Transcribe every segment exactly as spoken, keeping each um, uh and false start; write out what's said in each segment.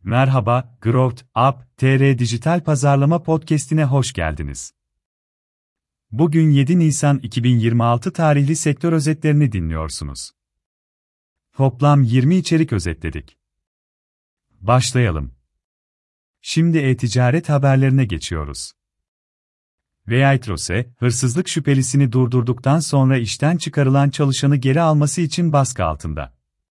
Merhaba, Growth Up T R Dijital Pazarlama Podcast'ine hoş geldiniz. Bugün yedi Nisan iki bin yirmi altı tarihli sektör özetlerini dinliyorsunuz. Toplam yirmi içerik özetledik. Başlayalım. Şimdi e-ticaret haberlerine geçiyoruz. Waitrose, hırsızlık şüphelisini durdurduktan sonra işten çıkarılan çalışanı geri alması için baskı altında.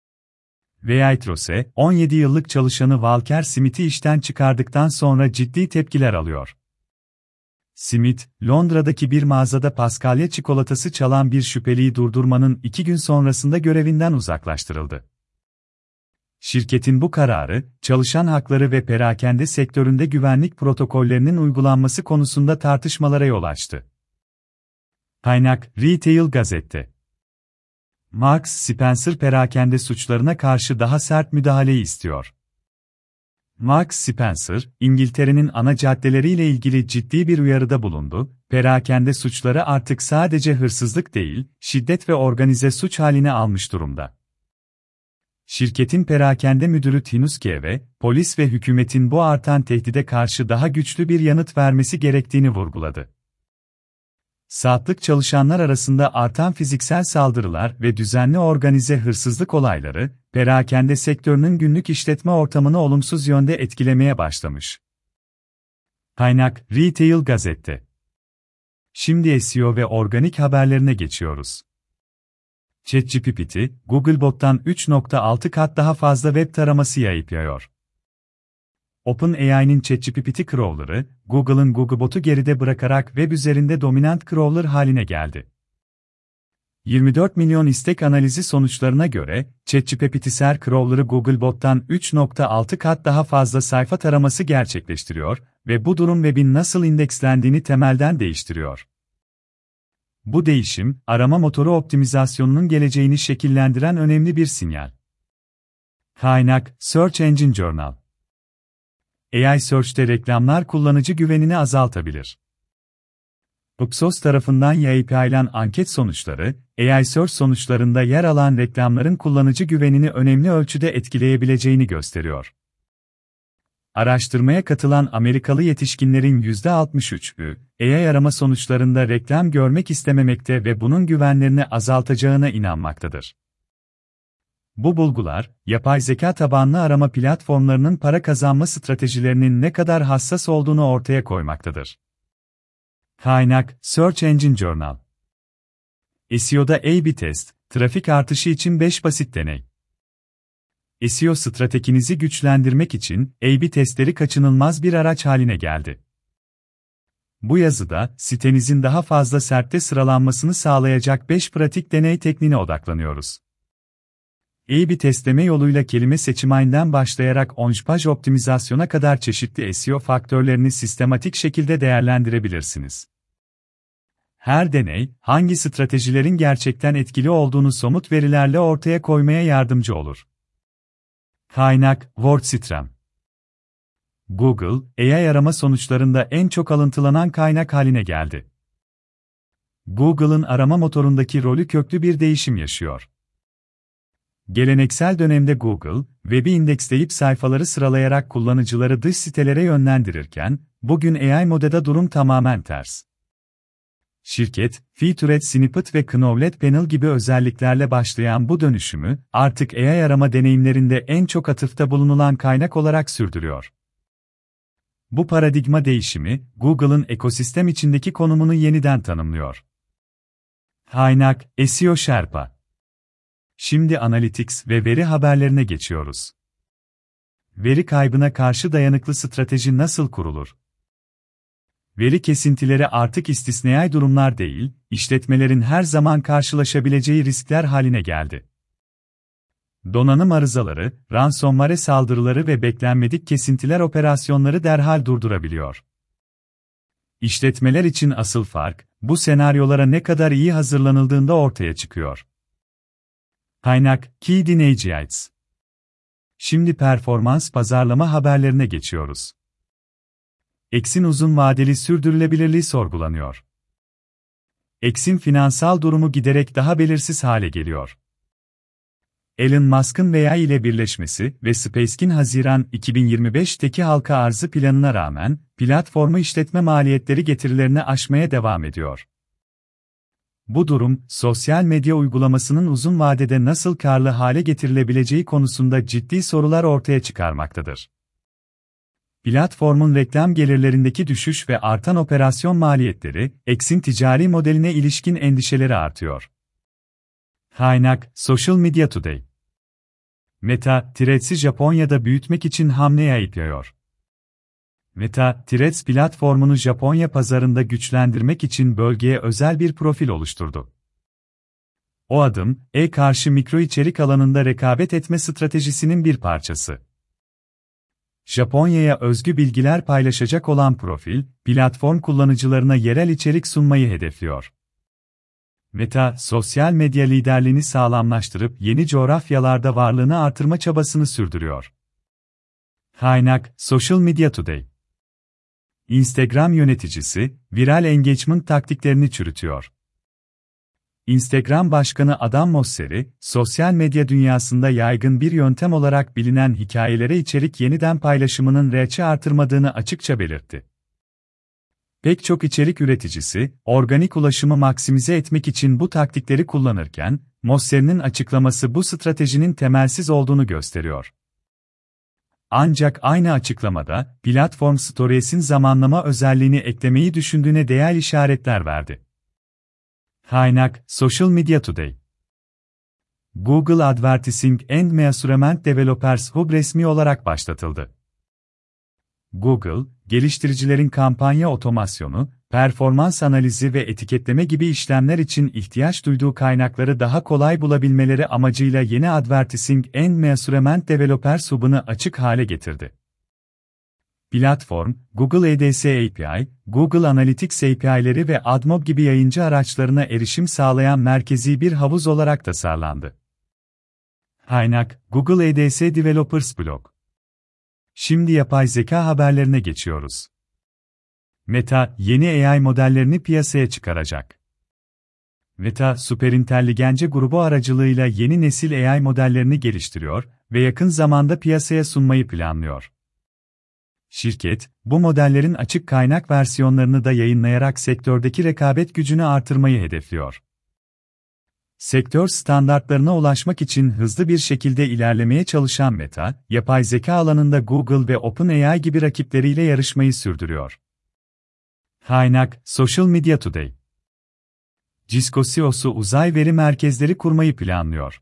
Waitrose, on yedi yıllık çalışanı Walker Smith'i işten çıkardıktan sonra ciddi tepkiler alıyor. Smith, Londra'daki bir mağazada Paskalya çikolatası çalan bir şüpheliyi durdurmanın iki gün sonrasında görevinden uzaklaştırıldı. Şirketin bu kararı, çalışan hakları ve perakende sektöründe güvenlik protokollerinin uygulanması konusunda tartışmalara yol açtı. Kaynak, Retail Gazette. Marks Spencer perakende suçlarına karşı daha sert müdahaleyi istiyor. Marks Spencer, İngiltere'nin ana caddeleriyle ilgili ciddi bir uyarıda bulundu, perakende suçları artık sadece hırsızlık değil, şiddet ve organize suç haline almış durumda. Şirketin perakende müdürü Tinuskeve, polis ve hükümetin bu artan tehdide karşı daha güçlü bir yanıt vermesi gerektiğini vurguladı. Saatlik çalışanlar arasında artan fiziksel saldırılar ve düzenli organize hırsızlık olayları, perakende sektörünün günlük işletme ortamını olumsuz yönde etkilemeye başlamış. Kaynak, Retail Gazette. Şimdi S E O ve organik haberlerine geçiyoruz. ChatGPT, Googlebot'tan üç nokta altı kat daha fazla web taraması yayıplıyor. OpenAI'nin ChatGPT crawler'ı, Google'ın Googlebot'u geride bırakarak web üzerinde dominant crawler haline geldi. yirmi dört milyon istek analizi sonuçlarına göre, ChatGPT-ser crawler'ı Googlebot'tan üç nokta altı kat daha fazla sayfa taraması gerçekleştiriyor ve bu durum webin nasıl indekslendiğini temelden değiştiriyor. Bu değişim, arama motoru optimizasyonunun geleceğini şekillendiren önemli bir sinyal. Kaynak, Search Engine Journal. A I Search'te reklamlar kullanıcı güvenini azaltabilir. Ipsos tarafından yayınlanan anket sonuçları, A I Search sonuçlarında yer alan reklamların kullanıcı güvenini önemli ölçüde etkileyebileceğini gösteriyor. Araştırmaya katılan Amerikalı yetişkinlerin yüzde altmış üçü, A I arama sonuçlarında reklam görmek istememekte ve bunun güvenlerini azaltacağına inanmaktadır. Bu bulgular, yapay zeka tabanlı arama platformlarının para kazanma stratejilerinin ne kadar hassas olduğunu ortaya koymaktadır. Kaynak, Search Engine Journal. S E O'da A B test, trafik artışı için beş basit deney. S E O stratejinizi güçlendirmek için A B testleri kaçınılmaz bir araç haline geldi. Bu yazıda, sitenizin daha fazla S E R P'te sıralanmasını sağlayacak beş pratik deney tekniğine odaklanıyoruz. A B testleme yoluyla kelime seçiminden başlayarak onpage optimizasyona kadar çeşitli S E O faktörlerini sistematik şekilde değerlendirebilirsiniz. Her deney, hangi stratejilerin gerçekten etkili olduğunu somut verilerle ortaya koymaya yardımcı olur. Kaynak, WordStream. Google, A I arama sonuçlarında en çok alıntılanan kaynak haline geldi. Google'ın arama motorundaki rolü köklü bir değişim yaşıyor. Geleneksel dönemde Google, web'i indeksleyip sayfaları sıralayarak kullanıcıları dış sitelere yönlendirirken, bugün A I modada durum tamamen ters. Şirket, Featured Snippet ve Knowledge Panel gibi özelliklerle başlayan bu dönüşümü, artık A I arama deneyimlerinde en çok atıfta bulunulan kaynak olarak sürdürüyor. Bu paradigma değişimi, Google'ın ekosistem içindeki konumunu yeniden tanımlıyor. Kaynak, S E O Sherpa. Şimdi Analytics ve veri haberlerine geçiyoruz. Veri kaybına karşı dayanıklı strateji nasıl kurulur? Veri kesintileri artık istisnai durumlar değil, işletmelerin her zaman karşılaşabileceği riskler haline geldi. Donanım arızaları, ransomware saldırıları ve beklenmedik kesintiler operasyonları derhal durdurabiliyor. İşletmeler için asıl fark, bu senaryolara ne kadar iyi hazırlanıldığında ortaya çıkıyor. Kaynak, Key Insights. Şimdi performans pazarlama haberlerine geçiyoruz. X'in uzun vadeli sürdürülebilirliği sorgulanıyor. X'in finansal durumu giderek daha belirsiz hale geliyor. Elon Musk'ın V A ile birleşmesi ve SpaceX'in Haziran iki bin yirmi beş'teki halka arzı planına rağmen, platformu işletme maliyetleri getirilerini aşmaya devam ediyor. Bu durum, sosyal medya uygulamasının uzun vadede nasıl karlı hale getirilebileceği konusunda ciddi sorular ortaya çıkarmaktadır. Platformun reklam gelirlerindeki düşüş ve artan operasyon maliyetleri, X'in ticari modeline ilişkin endişeleri artıyor. Kaynak: Social Media Today. Meta, Threads'i Japonya'da büyütmek için hamle yapıyor. Meta, Threads platformunu Japonya pazarında güçlendirmek için bölgeye özel bir profil oluşturdu. O adım, e-karşı mikro içerik alanında rekabet etme stratejisinin bir parçası. Japonya'ya özgü bilgiler paylaşacak olan profil, platform kullanıcılarına yerel içerik sunmayı hedefliyor. Meta, sosyal medya liderliğini sağlamlaştırıp yeni coğrafyalarda varlığını artırma çabasını sürdürüyor. Kaynak: Social Media Today. Instagram yöneticisi, viral engagement taktiklerini çürütüyor. Instagram Başkanı Adam Mosseri, sosyal medya dünyasında yaygın bir yöntem olarak bilinen hikayelere içerik yeniden paylaşımının reach'i artırmadığını açıkça belirtti. Pek çok içerik üreticisi, organik ulaşımı maksimize etmek için bu taktikleri kullanırken, Mosseri'nin açıklaması bu stratejinin temelsiz olduğunu gösteriyor. Ancak aynı açıklamada, platform Stories'in zamanlama özelliğini eklemeyi düşündüğüne değer işaretler verdi. Kaynak: Social Media Today. Google Advertising and Measurement Developers Hub resmi olarak başlatıldı. Google, geliştiricilerin kampanya otomasyonu, performans analizi ve etiketleme gibi işlemler için ihtiyaç duyduğu kaynakları daha kolay bulabilmeleri amacıyla yeni Advertising and Measurement Developers Hub'ını açık hale getirdi. Platform, Google A D S A P I, Google Analytics A P I'leri ve AdMob gibi yayıncı araçlarına erişim sağlayan merkezi bir havuz olarak tasarlandı. Kaynak: Google A D S Developers Blog. Şimdi yapay zeka haberlerine geçiyoruz. Meta, yeni A I modellerini piyasaya çıkaracak. Meta, Superintelligence grubu aracılığıyla yeni nesil A I modellerini geliştiriyor ve yakın zamanda piyasaya sunmayı planlıyor. Şirket, bu modellerin açık kaynak versiyonlarını da yayınlayarak sektördeki rekabet gücünü artırmayı hedefliyor. Sektör standartlarına ulaşmak için hızlı bir şekilde ilerlemeye çalışan Meta, yapay zeka alanında Google ve OpenAI gibi rakipleriyle yarışmayı sürdürüyor. Kaynak: Social Media Today. Cisco C E O'su uzay veri merkezleri kurmayı planlıyor.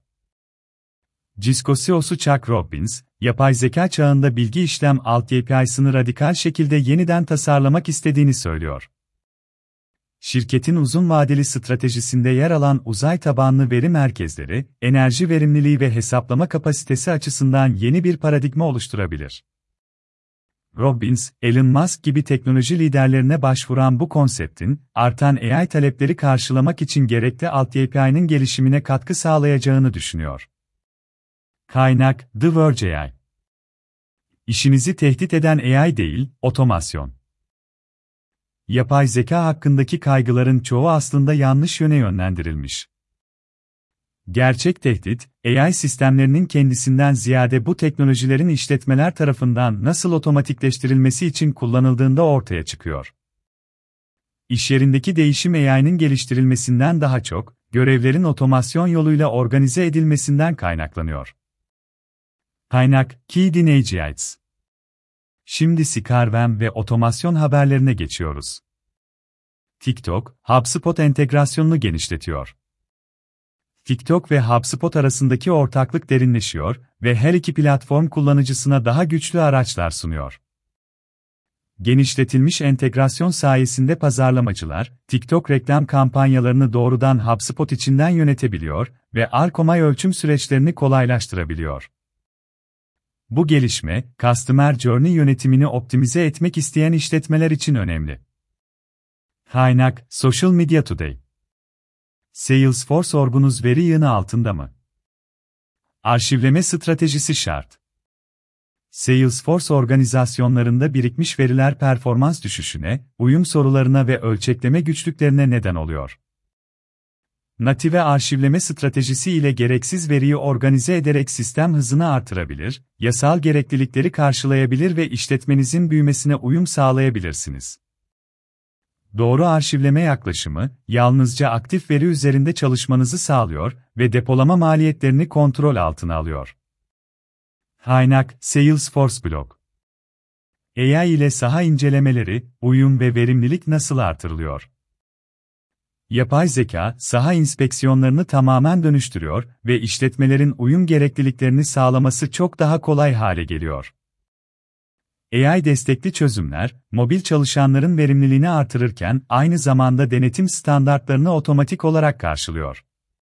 Cisco C E O'su Chuck Robbins, yapay zeka çağında bilgi işlem altyapısını radikal şekilde yeniden tasarlamak istediğini söylüyor. Şirketin uzun vadeli stratejisinde yer alan uzay tabanlı veri merkezleri, enerji verimliliği ve hesaplama kapasitesi açısından yeni bir paradigma oluşturabilir. Robbins, Elon Musk gibi teknoloji liderlerine başvuran bu konseptin, artan A I talepleri karşılamak için gerekli altyapının gelişimine katkı sağlayacağını düşünüyor. Kaynak: The Verge A I. İşinizi tehdit eden A I değil, otomasyon. Yapay zeka hakkındaki kaygıların çoğu aslında yanlış yöne yönlendirilmiş. Gerçek tehdit, A I sistemlerinin kendisinden ziyade bu teknolojilerin işletmeler tarafından nasıl otomatikleştirilmesi için kullanıldığında ortaya çıkıyor. İş yerindeki değişim A I'nin geliştirilmesinden daha çok, görevlerin otomasyon yoluyla organize edilmesinden kaynaklanıyor. Kaynak: Key Insights. Şimdi C R M ve otomasyon haberlerine geçiyoruz. TikTok, HubSpot entegrasyonunu genişletiyor. TikTok ve HubSpot arasındaki ortaklık derinleşiyor ve her iki platform kullanıcısına daha güçlü araçlar sunuyor. Genişletilmiş entegrasyon sayesinde pazarlamacılar, TikTok reklam kampanyalarını doğrudan HubSpot içinden yönetebiliyor ve R O M ölçüm süreçlerini kolaylaştırabiliyor. Bu gelişme, Customer Journey yönetimini optimize etmek isteyen işletmeler için önemli. Kaynak: Social Media Today. Salesforce orgunuz veri yığını altında mı? Arşivleme stratejisi şart. Salesforce organizasyonlarında birikmiş veriler performans düşüşüne, uyum sorularına ve ölçekleme güçlüklerine neden oluyor. Native arşivleme stratejisi ile gereksiz veriyi organize ederek sistem hızını artırabilir, yasal gereklilikleri karşılayabilir ve işletmenizin büyümesine uyum sağlayabilirsiniz. Doğru arşivleme yaklaşımı, yalnızca aktif veri üzerinde çalışmanızı sağlıyor ve depolama maliyetlerini kontrol altına alıyor. Kaynak: Salesforce Blog. A I ile saha incelemeleri, uyum ve verimlilik nasıl artırılıyor? Yapay zeka, saha inspeksiyonlarını tamamen dönüştürüyor ve işletmelerin uyum gerekliliklerini sağlaması çok daha kolay hale geliyor. A I destekli çözümler, mobil çalışanların verimliliğini artırırken aynı zamanda denetim standartlarını otomatik olarak karşılıyor.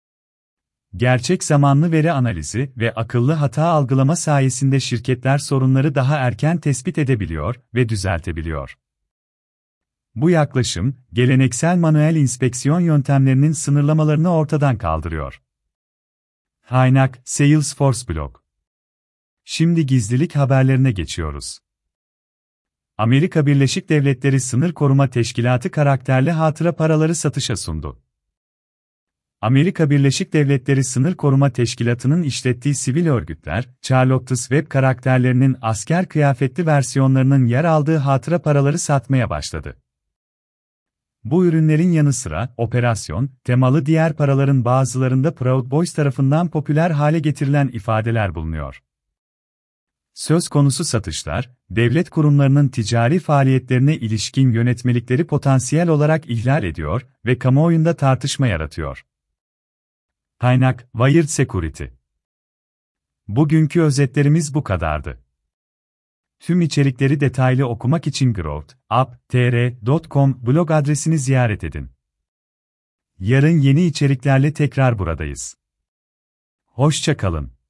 Gerçek zamanlı veri analizi ve akıllı hata algılama sayesinde şirketler sorunları daha erken tespit edebiliyor ve düzeltebiliyor. Bu yaklaşım, geleneksel manuel inspeksiyon yöntemlerinin sınırlamalarını ortadan kaldırıyor. Kaynak: Salesforce Blog. Şimdi gizlilik haberlerine geçiyoruz. Amerika Birleşik Devletleri Sınır Koruma Teşkilatı karakterli hatıra paraları satışa sundu. Amerika Birleşik Devletleri Sınır Koruma Teşkilatı'nın işlettiği sivil örgütler, Charlotte's Web karakterlerinin asker kıyafetli versiyonlarının yer aldığı hatıra paraları satmaya başladı. Bu ürünlerin yanı sıra, operasyon, temalı diğer paraların bazılarında Proud Boys tarafından popüler hale getirilen ifadeler bulunuyor. Söz konusu satışlar, devlet kurumlarının ticari faaliyetlerine ilişkin yönetmelikleri potansiyel olarak ihlal ediyor ve kamuoyunda tartışma yaratıyor. Kaynak: Wired Security. Bugünkü özetlerimiz bu kadardı. Tüm içerikleri detaylı okumak için growth up t r nokta com blog adresini ziyaret edin. Yarın yeni içeriklerle tekrar buradayız. Hoşça kalın.